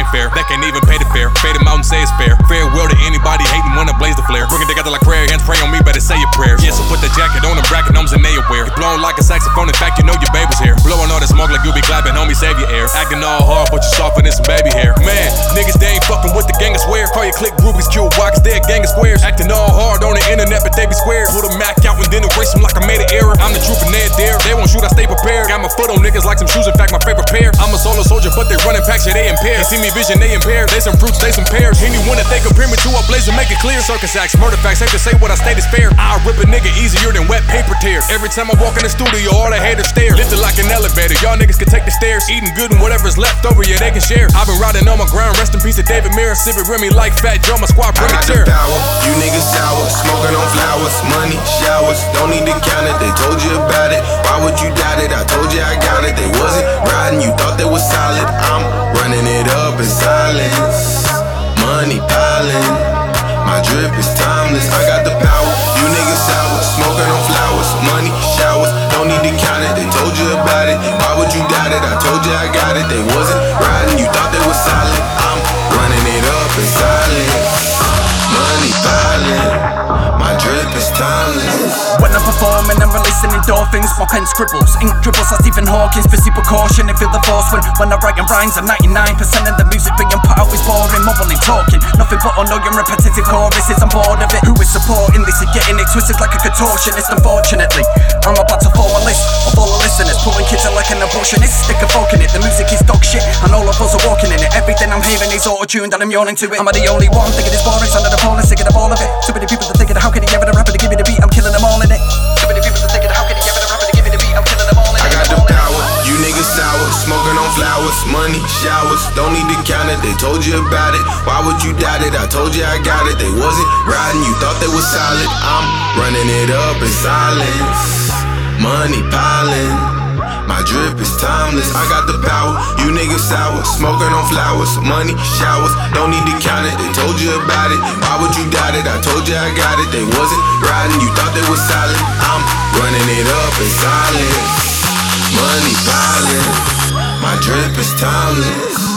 fair. They can't even pay the fare. Faded mountain say it's fair. Farewell to anybody hating when I blaze the flare. Bring it together like prayer hands, pray on me, better say your prayers. Yeah, so put the jacket on and bracket homes and they aware. You're blowing like a saxophone, in fact you know your baby's here. Blowing all the smoke like you be clapping, homie, save your air. Acting all hard, but you're softer than some baby hair. Man, niggas they ain't fucking with the gang, I swear. Call your clique groupies, cute walkers, they a gang of squares. Acting all hard on the internet, but they be squares. Pull the Mac out and then erase them like I made an error. I'm the truth and they're there. They won't shoot, I stay prepared. Got my foot on niggas like some shoes, in fact my favorite pair. I'm a solo soldier, but they running packs, yeah they impaired. They see me vision, they impaired. They some fruits, they some pears. Anyone that they compare me to, I blaze and make it clear. Circus acts, murder facts, safe to say what I state is fair. I'll rip a nigga easier than wet paper tears. Every time I walk in the studio, all the haters stare. Lifted like an elevator, y'all niggas can take the stairs. Eating good and whatever's left over, yeah they can share. I've been riding on my ground, rest in peace to David Mirror. Sipping Remy like Fat Joe, my squad bring it chair. I got the power, you niggas sour, smoking on flowers, money, showers, don't need to count it, they told you about it. Why would you doubt it? I told you I got it. They wasn't riding, you thought they was solid. I'm running it up in silence, money piling, my drip is timeless. I got the power, you niggas sour, smoking on flowers, money, showers, don't need to count it. They told you about it, why would you doubt it? I told you I got it. They wasn't riding, you thought they was solid. I'm running it up in silence, money piling, my drip is timeless. When I'm performing, I'm releasing endorphins. My pen scribbles, ink dribbles like Stephen Hawking. Busy precaution and feel the force when I write and rhymes. And 99% of the music being put out is boring, mumbling, talking. Nothing but annoying repetitive choruses. I'm bored of it. Who is supporting this and getting it twisted like a contortionist? Unfortunately, I'm about to form a list of all the listeners, pulling kids in like an abortionist. Stick a fork in it. The music is dog shit, and all of us are walking in it. Everything I'm hearing is auto-tuned, and I'm yawning to it. Am I the only one thinking it's boring? Sounding appalling, sick of all of it. Too many people are thinking, how can he ever the rapper to give me the beat? I'm killing them all in it. Too many people are thinking, how can he ever the rapper to give me the beat? I'm killing them all in it. I got the power, you niggas sour, smoking on flowers, money, showers, don't need to count it. They told you about it, why would you doubt it? I told you I got it. They wasn't riding, you thought they was solid. I'm running it up in silence, money piling, my drip is timeless. I got the power, you niggas sour, smoking on flowers, money, showers, don't need to count it. They told you about it, why would you doubt it? I told you I got it. They wasn't riding, you thought they was solid. I'm running it up in silence, money piling, my drip is timeless.